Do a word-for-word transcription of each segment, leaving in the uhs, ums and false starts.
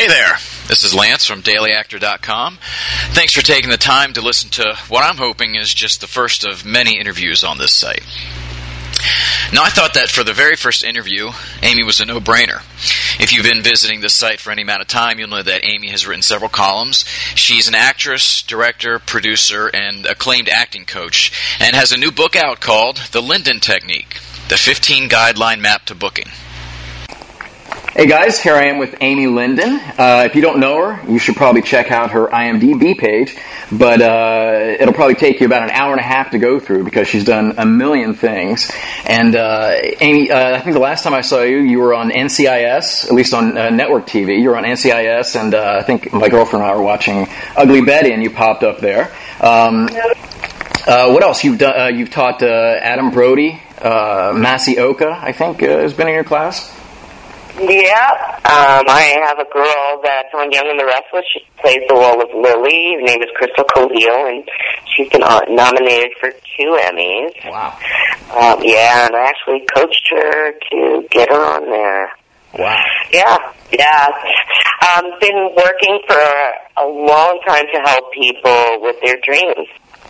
Hey there, this is Lance from Daily Actor dot com. Thanks for taking the time to listen to what I'm hoping is just the first of many interviews on this site. Now, I thought that for the very first interview, Amy was a no-brainer. If you've been visiting this site for any amount of time, you'll know that Amy has written several columns. She's an actress, director, producer, and acclaimed acting coach, and has a new book out called The Linden Technique, the fifteen guideline map to booking. Hey guys, here I am with Amy Linden. Uh, if you don't know her, you should probably check out her I M D B page, but uh, it'll probably take you about an hour and a half to go through because she's done a million things. And uh, Amy, uh, I think the last time I saw you, you were on N C I S, at least on uh, network T V. You were on N C I S, and uh, I think my girlfriend and I were watching Ugly Betty, and you popped up there. Um, uh, what else? You've done, uh, you've taught uh, Adam Brody, uh, Masioka, I think, uh, has been in your class. Yeah, um, I have a girl that's on Young and the Restless. She plays the role of Lily. Her name is Crystal Coville, and she's been uh, nominated for two Emmys. Wow. Um, yeah, and I actually coached her to get her on there. Wow. Yeah, yeah. Um, been working for a long time to help people with their dreams.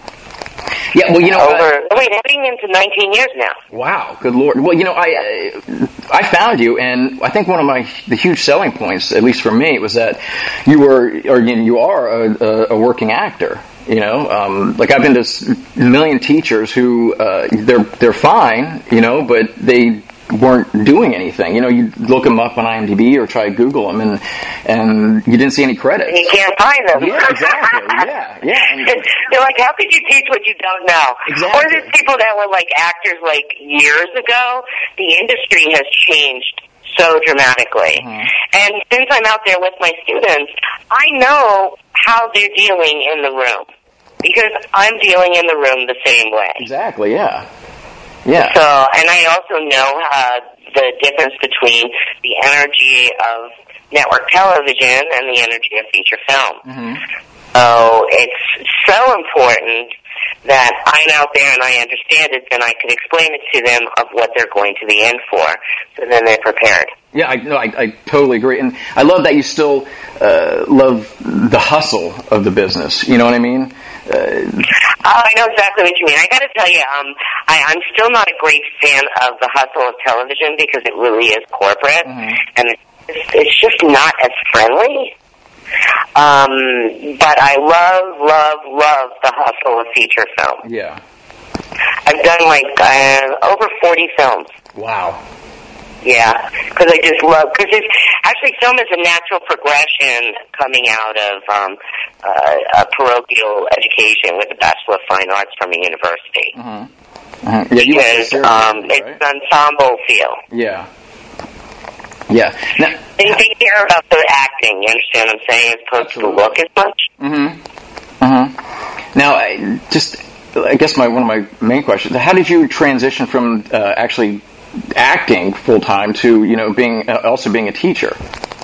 Yeah, well, you know, over uh, wait, heading into nineteen years now. Wow, good Lord. Well, you know, I uh, I found you, and I think one of my the huge selling points, at least for me, was that you were, or you, know, you are a, a working actor. You know, um, like I've been to a million teachers who uh, they're they're fine, you know, but they weren't doing anything. You know, you look them up on I M D B or try to Google them, and and you didn't see any credits. You can't find them. Yeah, exactly. Yeah, yeah. And they're like, how could you teach what you don't know? Exactly. Or there's people that were like actors like years ago. The industry has changed so dramatically. Mm-hmm. And since I'm out there with my students, I know how they're dealing in the room because I'm dealing in the room the same way. Exactly. Yeah. Yeah. So, and I also know uh, the difference between the energy of network television and the energy of feature film. Mm-hmm. So it's so important that I'm out there and I understand it, and I can explain it to them of what they're going to be in for, so then they're prepared. Yeah, I, no, I, I totally agree, and I love that you still uh, love the hustle of the business. You know what I mean? Uh, oh, I know exactly what you mean. I got to tell you, um, I, I'm still not a great fan of the hustle of television because it really is corporate, mm-hmm. and it's, it's just not as friendly. Um, but I love, love, love the hustle of feature film. Yeah. I've done like uh, over forty films. Wow. Yeah, because I just love, because it's, actually film is a natural progression coming out of um, uh, a parochial education with a Bachelor of Fine Arts from a university. Mm-hmm. Mm-hmm. Yeah, because um, right? It's an ensemble feel. Yeah. Yeah. Now, they, they care about the acting, you understand what I'm saying, as opposed absolutely. to the look as much. Mm-hmm. Mm-hmm. Now, I just, I guess my one of my main questions, how did you transition from uh, actually acting full-time to, you know, being uh, also being a teacher?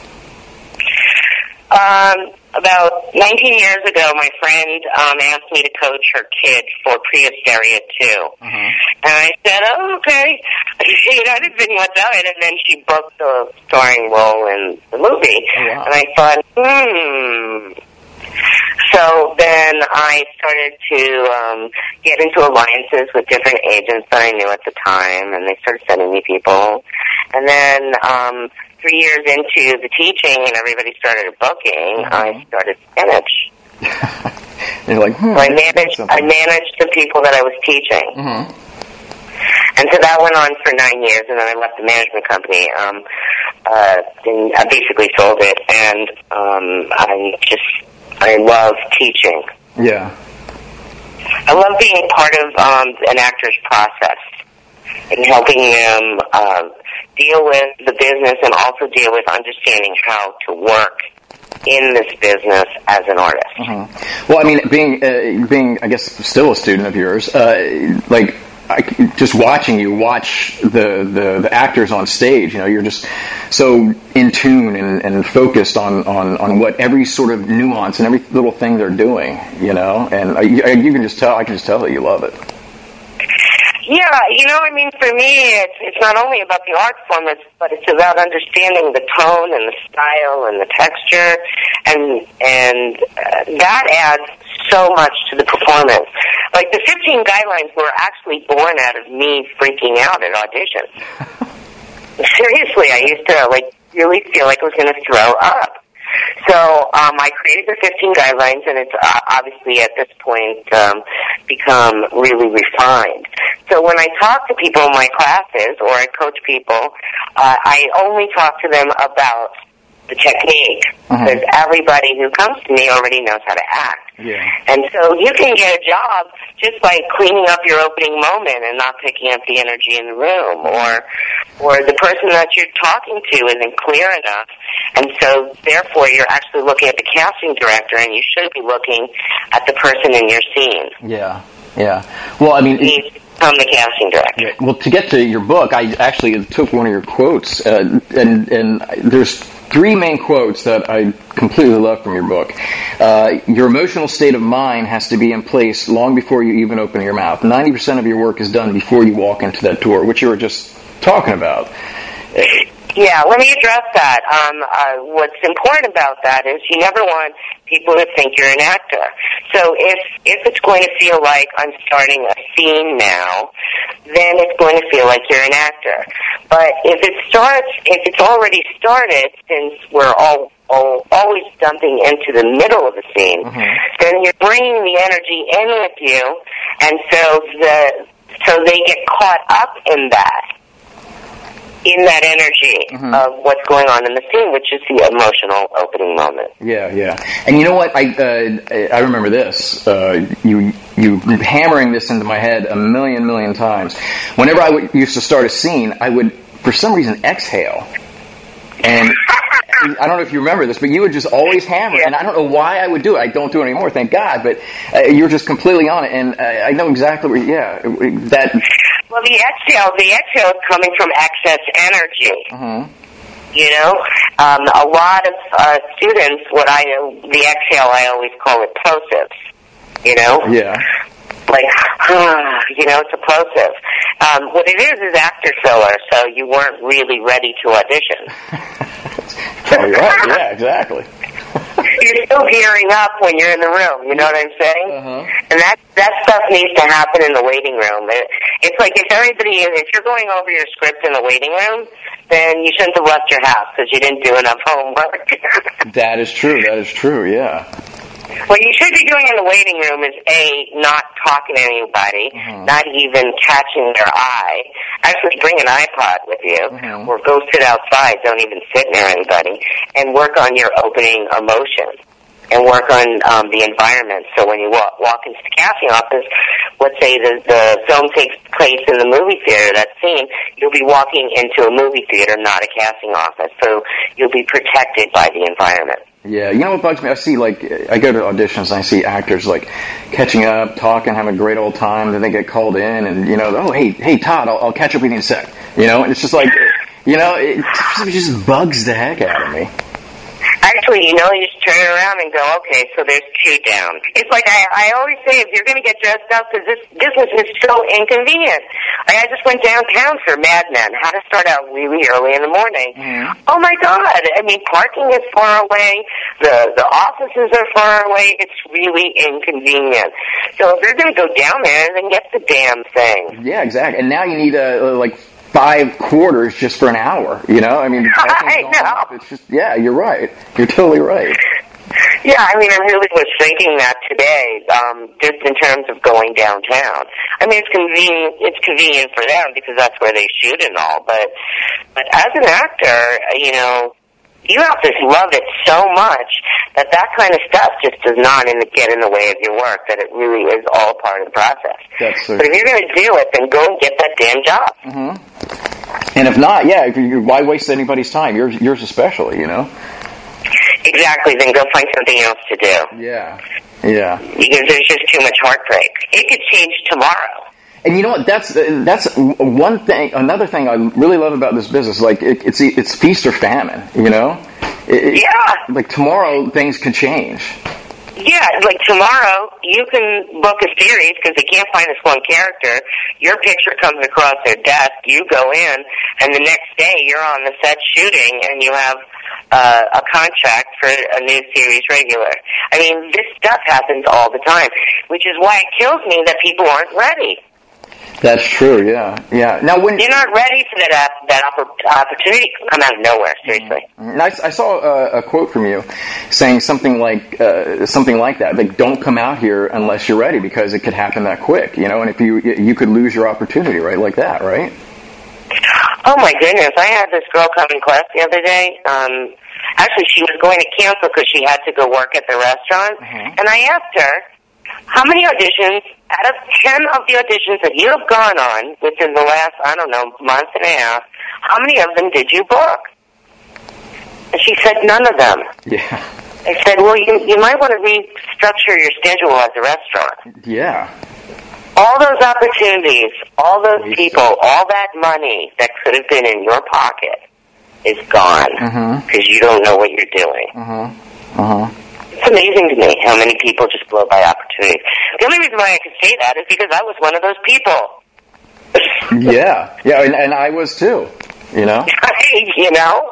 Um, about nineteen years ago, my friend um, asked me to coach her kid for Pre-Hysteria two. Uh-huh. And I said, oh, okay. You know, I didn't think much of it, and then she booked a starring role in the movie. Oh, wow. And I thought, hmm... So then I started to um, get into alliances with different agents that I knew at the time, and they started sending me people. And then um, three years into the teaching and everybody started booking, mm-hmm. I started to manage. You're like, hmm, so I managed, I managed the people that I was teaching. Mm-hmm. And so that went on for nine years, and then I left the management company. Um, uh, and I basically sold it, and um, I'm just... I love teaching. Yeah. I love being part of um, an actor's process and helping them uh, deal with the business and also deal with understanding how to work in this business as an artist. Mm-hmm. Well, I mean, being, uh, being, I guess, still a student of yours, uh, like, I, just watching you watch the, the, the actors on stage, you know, you're just so in tune and, and focused on, on, on what every sort of nuance and every little thing they're doing, you know, and I, you can just tell, I can just tell that you love it. Yeah, you know, I mean, for me, it's it's not only about the art form, it's, but it's about understanding the tone and the style and the texture, and and uh, that adds so much to the performance. Like, the fifteen guidelines were actually born out of me freaking out at auditions. Seriously, I used to, like, really feel like I was going to throw up. So um, I created the fifteen guidelines, and it's uh, obviously at this point um, become really refined. So when I talk to people in my classes or I coach people, uh, I only talk to them about the technique, because uh-huh. everybody who comes to me already knows how to act. Yeah. And so you can get a job just by cleaning up your opening moment and not picking up the energy in the room, or or the person that you're talking to isn't clear enough, and so therefore you're actually looking at the casting director, and you should be looking at the person in your scene. Yeah, yeah. Well, I mean, you need to become the casting director. Yeah. Well, to get to your book, I actually took one of your quotes, uh, and and there's three main quotes that I completely love from your book. Uh, your emotional state of mind has to be in place long before you even open your mouth. ninety percent of your work is done before you walk into that door, which you were just talking about. Yeah, let me address that. Um, uh, what's important about that is you never want people to think you're an actor. So if if it's going to feel like I'm starting a scene now, then it's going to feel like you're an actor. But if it starts, if it's already started, since we're all, all always dumping into the middle of the scene, mm-hmm. then you're bringing the energy in with you, and so the so they get caught up in that. in that energy mm-hmm. of what's going on in the scene, which is the emotional opening moment. Yeah, yeah. And you know what? I uh, I remember this. Uh, you you hammering this into my head a million, million times. Whenever I would, used to start a scene, I would, for some reason, exhale. And I don't know if you remember this, but you would just always hammer. Yeah. And I don't know why I would do it. I don't do it anymore, thank God. But uh, you're just completely on it. And uh, I know exactly where, yeah, that... Well, the exhale, the exhale is coming from excess energy. Mm-hmm. You know, um, a lot of uh, students, what I the exhale, I always call it plosives. You know, yeah, like ah, you know, it's a plosive. Um, what it is is actor filler. So you weren't really ready to audition. Oh, you're right. Yeah, exactly. You're still gearing up when you're in the room, you know what I'm saying? Uh-huh. And that that stuff needs to happen in the waiting room. It, it's like if everybody, if you're going over your script in the waiting room, then you shouldn't have left your house because you didn't do enough homework. That is true, that is true, yeah. What you should be doing in the waiting room is, A, not talking to anybody, mm-hmm. not even catching their eye. Actually, bring an iPod with you, mm-hmm. or go sit outside, don't even sit near anybody, and work on your opening emotions, and work on um, the environment. So when you walk, walk into the casting office, let's say the, the film takes place in the movie theater, that scene, you'll be walking into a movie theater, not a casting office. So you'll be protected by the environment. Yeah, you know what bugs me? I see, like, I go to auditions and I see actors, like, catching up, talking, having a great old time, then they get called in and, you know, oh, hey, hey, Todd, I'll, I'll catch up with you in a sec. You know, and it's just like, you know, it just bugs the heck out of me. Actually, you know, you just turn it around and go, okay, so there's two down. It's like I, I always say, if you're going to get dressed up, because this business is so inconvenient. Like, I just went downtown for Mad Men, how to start out really early in the morning. Mm. Oh, my God. I mean, parking is far away. The, the offices are far away. It's really inconvenient. So if you're going to go down there, then get the damn thing. Yeah, exactly. And now you need, a, like, five quarters just for an hour, you know? I mean, I know. Up. It's just, yeah, you're right. You're totally right. Yeah, I mean, I really was thinking that today, um, just in terms of going downtown. I mean, it's convenient, it's convenient for them because that's where they shoot and all, but, but as an actor, you know, you have to love it so much that that kind of stuff just does not in the, get in the way of your work, that it really is all part of the process. That's so but if you're going to do it, then go and get that damn job. Mm-hmm. And if not, yeah, if you, why waste anybody's time? Yours, yours especially, you know? Exactly, then go find something else to do. Yeah, yeah. Because there's just too much heartbreak. It could change tomorrow. And you know what? That's that's one thing. Another thing I really love about this business, like it, it's it's feast or famine. You know, it, yeah. Like tomorrow, things could change. Yeah, like tomorrow, you can book a series because they can't find this one character. Your picture comes across their desk, you go in, and the next day you're on the set shooting, and you have uh, a contract for a new series regular. I mean, this stuff happens all the time, which is why it kills me that people aren't ready. That's true. Yeah, yeah. Now, when you're not ready for that uh, that opportunity to come out of nowhere, seriously. Mm-hmm. I, I saw a, a quote from you saying something like uh, something like that. Like, don't come out here unless you're ready, because it could happen that quick. You know, and if you you could lose your opportunity, right, like that, right? Oh my goodness! I had this girl come in class the other day. Um, actually, she was going to cancel because she had to go work at the restaurant, mm-hmm. and I asked her, how many auditions, out of ten of the auditions that you have gone on within the last, I don't know, month and a half, how many of them did you book? And she said none of them. Yeah. I said, well, you, you might want to restructure your schedule at the restaurant. Yeah. All those opportunities, all those people, all that money that could have been in your pocket is gone because mm-hmm. you don't know what you're doing. Uh-huh. Uh-huh. It's amazing to me how many people just blow by opportunities. The only reason why I can say that is because I was one of those people. yeah, yeah, and, and I was too, you know? you know?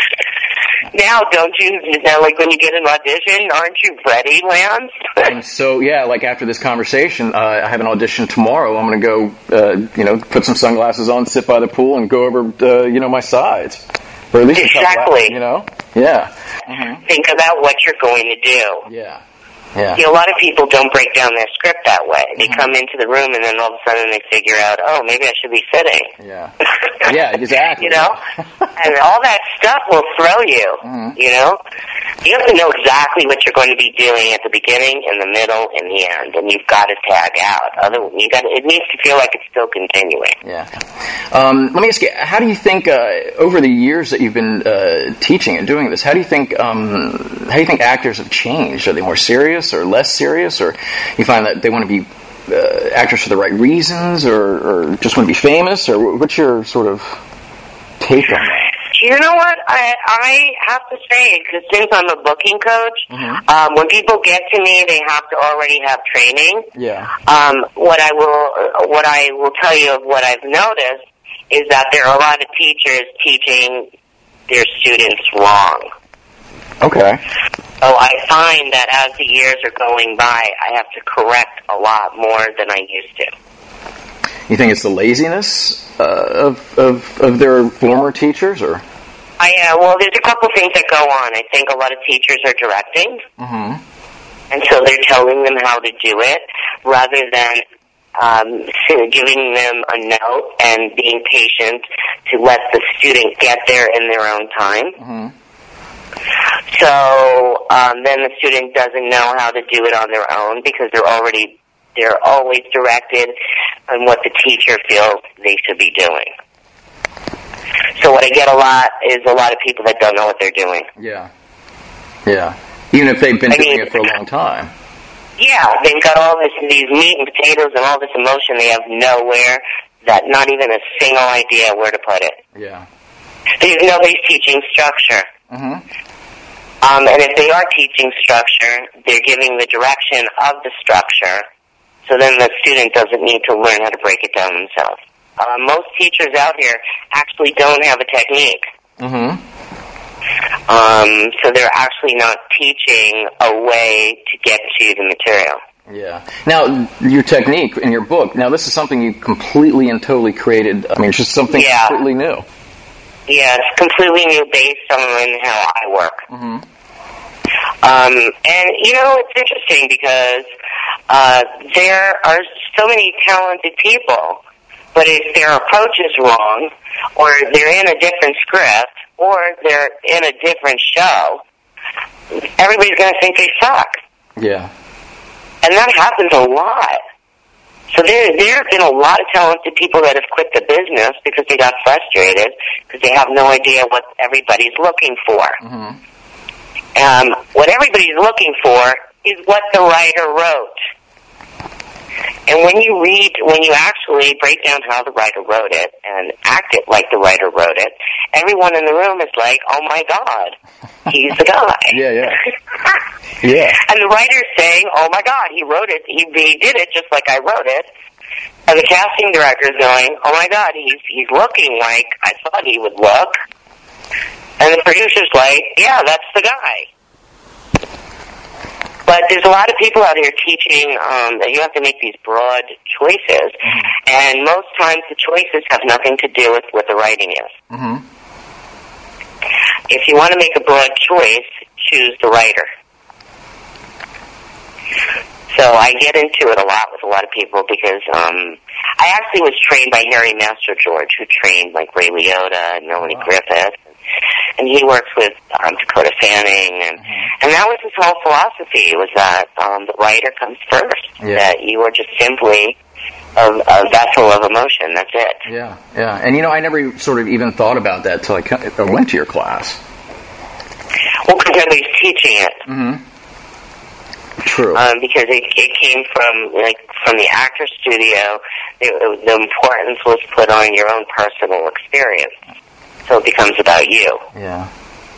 Now, don't you, you know, like when you get an audition, aren't you ready, Lance? And so, yeah, like after this conversation, uh, I have an audition tomorrow. I'm going to go, uh, you know, put some sunglasses on, sit by the pool, and go over, uh, you know, my sides. Or at least exactly. Hours, you know? Yeah. Mm-hmm. Think about what you're going to do. Yeah. Yeah. You know, a lot of people don't break down their script that way. They mm-hmm. come into the room and then all of a sudden they figure out, oh, maybe I should be sitting. Yeah. Yeah, exactly. you know? And all that stuff will throw you, mm-hmm. you know? You have to know exactly what you're going to be doing at the beginning, in the middle, and the end, and you've got to tag out. Other, you got to, it needs to feel like it's still continuing. Yeah. Um, let me ask you, how do you think, uh, over the years that you've been uh, teaching and doing this, how do you think, um, how do you think actors have changed? Are they more serious or less serious, or you find that they want to be uh, actors for the right reasons, or, or just want to be famous, or what's your sort of take on that? You know what? I I have to say, because since I'm a booking coach, mm-hmm. um, when people get to me, they have to already have training. Yeah. Um, what I will what I will tell you of what I've noticed is that there are a lot of teachers teaching their students wrong. Okay. So I find that as the years are going by, I have to correct a lot more than I used to. You think it's the laziness uh, of, of of their former teachers, or? I uh, well, there's a couple things that go on. I think a lot of teachers are directing, mm-hmm. and so they're telling them how to do it rather than um, giving them a note and being patient to let the student get there in their own time. Mm-hmm. So um, then the student doesn't know how to do it on their own because they're already they're always directed on what the teacher feels they should be doing. So what I get a lot is a lot of people that don't know what they're doing. Yeah, yeah. Even if they've been I doing mean, it for a long time. Yeah, they've got all this these meat and potatoes and all this emotion they have nowhere, that not even a single idea where to put it. Yeah. There's nobody's teaching structure. Mm-hmm. Um, and if they are teaching structure, they're giving the direction of the structure, so then the student doesn't need to learn how to break it down themselves. Uh, most teachers out here actually don't have a technique. Mm-hmm. Um, so they're actually not teaching a way to get to the material. Yeah. Now, your technique in your book, now this is something you completely and totally created. I mean, it's just something yeah. completely new. Yeah, it's completely new based on how I work. Mm-hmm. Um, and, you know, it's interesting because uh, there are so many talented people, but if their approach is wrong, or they're in a different script, or they're in a different show, everybody's going to think they suck. Yeah. And that happens a lot. So there, there have been a lot of talented people that have quit the business because they got frustrated because they have no idea what everybody's looking for. Mm-hmm. Um, what everybody's looking for is what the writer wrote. And when you read, when you actually break down how the writer wrote it and act it like the writer wrote it, everyone in the room is like, oh my God, he's the guy. Yeah, yeah. Yeah. And the writer's saying, oh my God, he wrote it, he, he did it just like I wrote it. And the casting director's going, oh my God, he's, he's looking like I thought he would look. And the producer's like, yeah, that's the guy. But there's a lot of people out here teaching um, that you have to make these broad choices. Mm-hmm. And most times the choices have nothing to do with what the writing is. Mm-hmm. If you want to make a broad choice, choose the writer. So I get into it a lot with a lot of people because um, I actually was trained by Harry Master George, who trained like Ray Liotta and Melanie wow. Griffith. And he works with um, Dakota Fanning, and mm-hmm. and that was his whole philosophy, was that um, the writer comes first, yeah. that you are just simply a, a vessel of emotion, that's it. Yeah, yeah. And, you know, I never sort of even thought about that until I, I went to your class. Well, because I was teaching it. Mm-hmm. True. Um, because it, it came from, like, from the actor studio, it, it, the importance was put on your own personal experience. So it becomes about you. Yeah.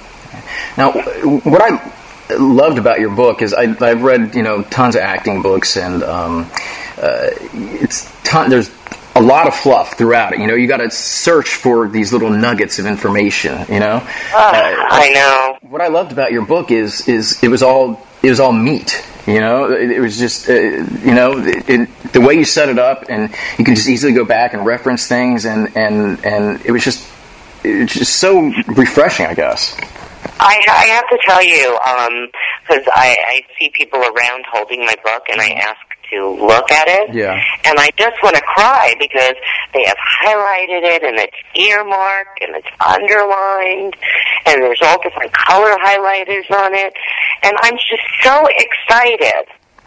Now, what I loved about your book is I, I've read, you know, tons of acting books, and um, uh, it's ton, there's a lot of fluff throughout it. You know, you got to search for these little nuggets of information. You know. Uh, uh, I know. What I loved about your book is is it was all it was all meat. You know, it, it was just uh, you know it, it, the way you set it up, and you can just easily go back and reference things, and and and it was just. It's just so refreshing, I guess. I, I have to tell you, because um, I, I see people around holding my book, and I ask to look at it, yeah. and I just want to cry because they have highlighted it, and it's earmarked, and it's underlined, and there's all different color highlighters on it, and I'm just so excited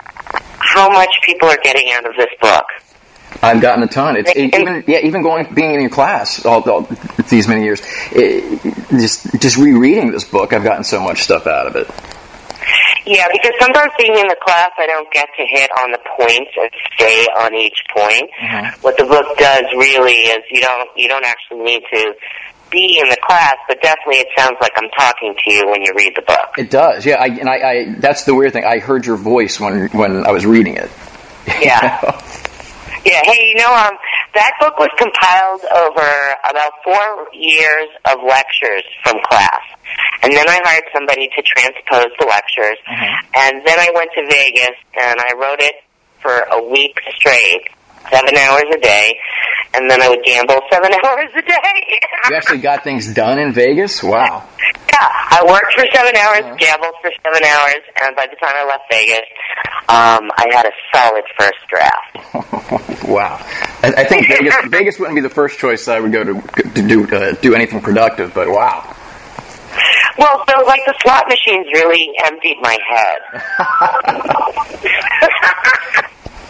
how much people are getting out of this book. I've gotten a ton. It's it, even yeah, even going being in your class all, all these many years. It, just just rereading this book, I've gotten so much stuff out of it. Yeah, because sometimes being in the class, I don't get to hit on the points and stay on each point. Mm-hmm. What the book does really is you don't you don't actually need to be in the class, but definitely it sounds like I'm talking to you when you read the book. It does, yeah. I, and I, I that's the weird thing. I heard your voice when when I was reading it. Yeah. You know? Yeah, hey, you know, um, that book was compiled over about four years of lectures from class. And then I hired somebody to transpose the lectures. Mm-hmm. And then I went to Vegas, and I wrote it for a week straight, seven hours a day. And then I would gamble seven hours a day. You actually got things done in Vegas? Wow. Yeah, I worked for seven hours, uh-huh. gambled for seven hours, and by the time I left Vegas, um, I had a solid first draft. Wow. I, I think Vegas, Vegas wouldn't be the first choice I would go to to do uh, do anything productive, but wow. Well, so like the slot machines really emptied my head.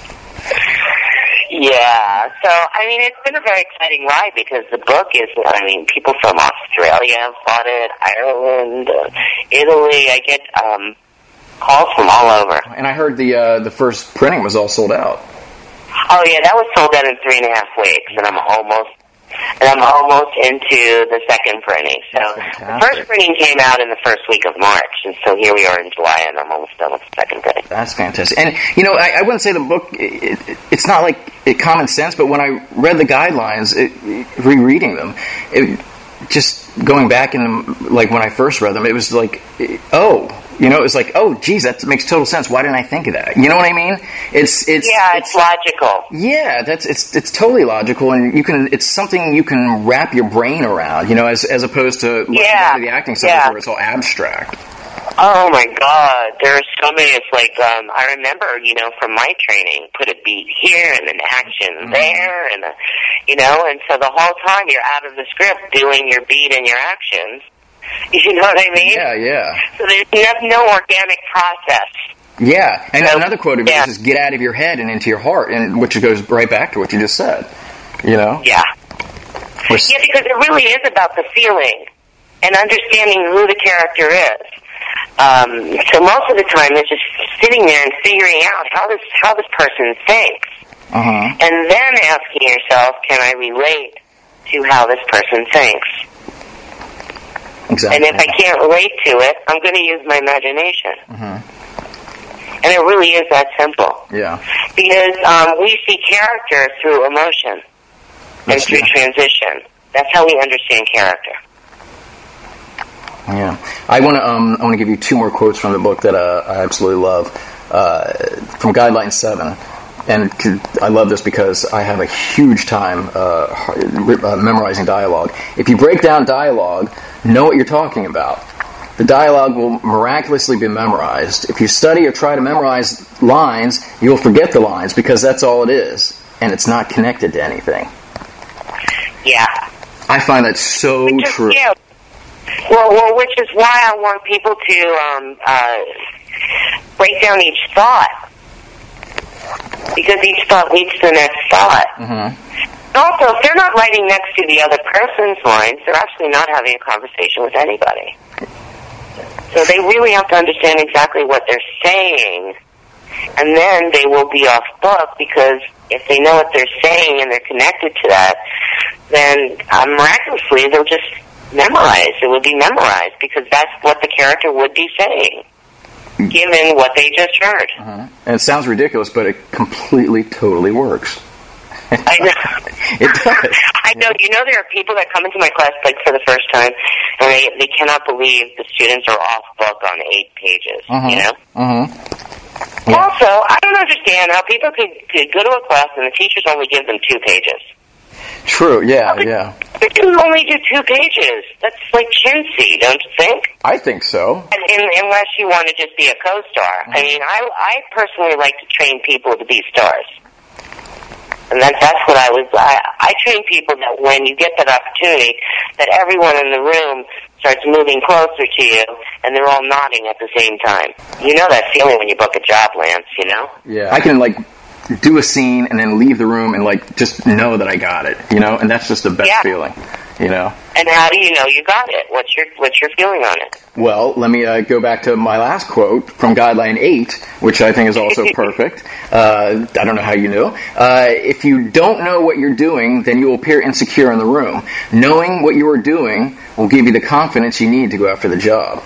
Yeah, so, I mean, it's been a very exciting ride because the book is, I mean, people from Australia have bought it, Ireland, uh, Italy. I get um, calls from all over. And I heard the uh, the first printing was all sold out. Oh, yeah, that was sold out in three and a half weeks, and I'm almost... And I'm almost into the second printing. So the first printing came out in the first week of March, and so here we are in July, and I'm almost done with the second printing. That's fantastic. And, you know, I, I wouldn't say the book, it, it, it's not like it common sense, but when I read the guidelines, it, it, rereading them, it, just going back and, like, when I first read them, it was like, oh... You know, it was like, oh, geez, that makes total sense. Why didn't I think of that? You know what I mean? It's it's yeah, it's, it's logical. Yeah, that's it's it's totally logical, and you can it's something you can wrap your brain around. You know, as as opposed to yeah, the acting subject yeah. where it's all abstract. Oh my God, there are so many. It's like um, I remember, you know, from my training, put a beat here and an action mm-hmm. there, and a, you know, and so the whole time you're out of the script doing your beat and your actions. You know what I mean? Yeah, yeah. So there's you have no organic process. Yeah, and so, another quote of yours yeah. is "Get out of your head and into your heart," and which goes right back to what you just said. You know? Yeah. We're yeah, because it really is about the feeling and understanding who the character is. Um, so most of the time, it's just sitting there and figuring out how this how this person thinks, uh-huh. and then asking yourself, "Can I relate to how this person thinks?" Exactly. And if I can't relate to it, I'm going to use my imagination. Mm-hmm. And it really is that simple. Yeah. Because um, we see character through emotion and That's through true. transition. That's how we understand character. Yeah, I want to. Um, I want to give you two more quotes from the book that uh, I absolutely love, uh, from Guideline Seven, and I love this because I have a huge time uh, uh, memorizing dialogue. If you break down dialogue, know what you're talking about. The dialogue will miraculously be memorized. If you study or try to memorize lines, you'll forget the lines because that's all it is, and it's not connected to anything. Yeah. I find that so which is, true. Yeah. Well, well, which is why I want people to um, uh, break down each thought, because each thought leads to the next thought. Mm-hmm. Also, if they're not writing next to the other person's lines, they're actually not having a conversation with anybody. So they really have to understand exactly what they're saying, and then they will be off book, because if they know what they're saying and they're connected to that, then uh, miraculously they'll just memorize. It will be memorized, because that's what the character would be saying, given what they just heard. Uh-huh. And it sounds ridiculous, but it completely, totally works. I know. It does. I know. You know, there are people that come into my class like for the first time, and they they cannot believe the students are off book on eight pages. Uh-huh. You know. Uh-huh. Yeah. Also, I don't understand how people could, could go to a class and the teachers only give them two pages. True. Yeah. Yeah. You can only do two pages. That's like chintzy, don't you think? I think so. And, and, unless you want to just be a co-star. Mm-hmm. I mean, I I personally like to train people to be stars. And that, that's what I was, I, I train people that when you get that opportunity, that everyone in the room starts moving closer to you, and they're all nodding at the same time. You know that feeling when you book a job, Lance, you know? Yeah. I can, like, do a scene and then leave the room and, like, just know that I got it, you know? And that's just the best yeah. feeling, you know? And how do you know you got it? What's your, what's your feeling on it? Well, let me uh, go back to my last quote from Guideline eight, which I think is also perfect. Uh, I don't know how you knew. Uh, if you don't know what you're doing, then you will appear insecure in the room. Knowing what you are doing will give you the confidence you need to go after the job.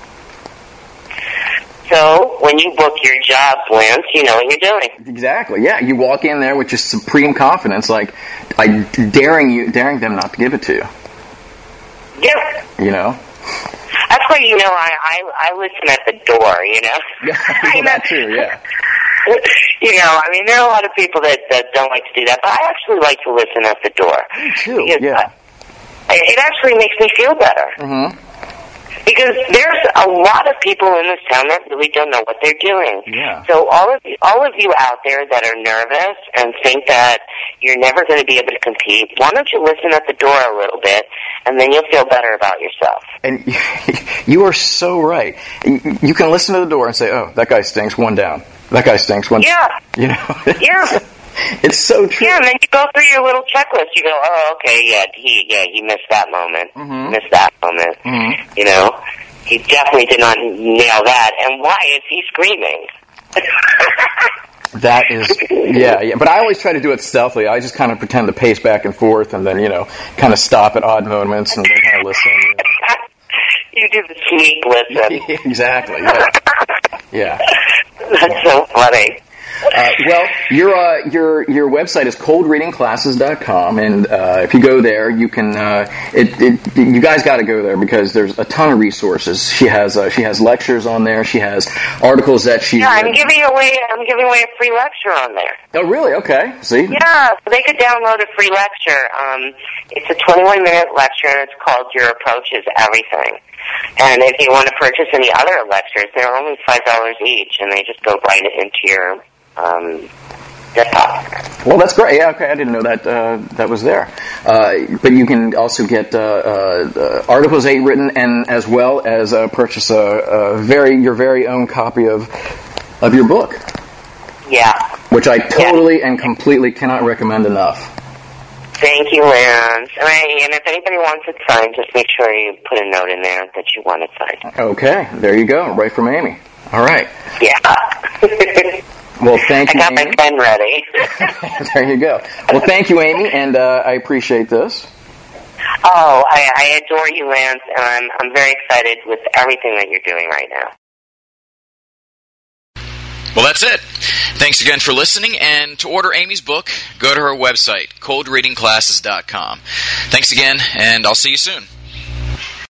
So, when you book your job, Lance, you know what you're doing. Exactly, yeah. You walk in there with just supreme confidence, like I daring you, daring them not to give it to you. Yeah. You know? That's why, you know, I, I, I listen at the door, you know? Yeah, well, that too, yeah. You know, I mean, there are a lot of people that, that don't like to do that, but I actually like to listen at the door. Me too, yeah. I, it actually makes me feel better. Mm-hmm. Because there's a lot of people in this town that really don't know what they're doing. Yeah. So all of you, all of you out there that are nervous and think that you're never going to be able to compete, why don't you listen at the door a little bit, and then you'll feel better about yourself. And you are so right. You can listen to the door and say, "Oh, that guy stinks. One down. That guy stinks. One." Yeah. You know. Yeah. It's so true. Yeah, and then you go through your little checklist. You go, oh, okay, yeah, he, yeah, he missed that moment, mm-hmm. missed that moment. Mm-hmm. You know, he definitely did not nail that. And why is he screaming? That is, yeah, yeah. But I always try to do it stealthily. I just kind of pretend to pace back and forth, and then you know, kind of stop at odd moments and then kind of listen. You know. You do the sneak listen. Exactly. Yeah. Yeah. That's so funny. Uh, well, your uh, your your website is cold reading classes dot com, and uh, if you go there, you can. Uh, it, it you guys got to go there because there's a ton of resources. She has uh, she has lectures on there. She has articles that she. Yeah, I'm giving away. I'm giving away a free lecture on there. Oh, really? Okay. See. Yeah, so they could download a free lecture. Um, it's a twenty-one minute lecture. It's called "Your Approach Is Everything." And if you want to purchase any other lectures, they're only five dollars each, and they just go right into your. Um, desktop. Well, that's great. Yeah, okay, I didn't know that uh, that was there. Uh, but you can also get uh, uh, articles eight written, and as well as uh, purchase a, a very your very own copy of of your book. Yeah. Which I totally yeah. and completely cannot recommend enough. Thank you, Lance. And, I, and if anybody wants it signed, just make sure you put a note in there that you want it signed. Okay, there you go, right from Amy. All right. Yeah. Well, thank I you, got Amy. my pen ready. There you go. Well, thank you, Amy, and uh, I appreciate this. Oh, I, I adore you, Lance, and I'm I'm very excited with everything that you're doing right now. Well, that's it. Thanks again for listening, and to order Amy's book, go to her website, cold reading classes dot com. Thanks again, and I'll see you soon.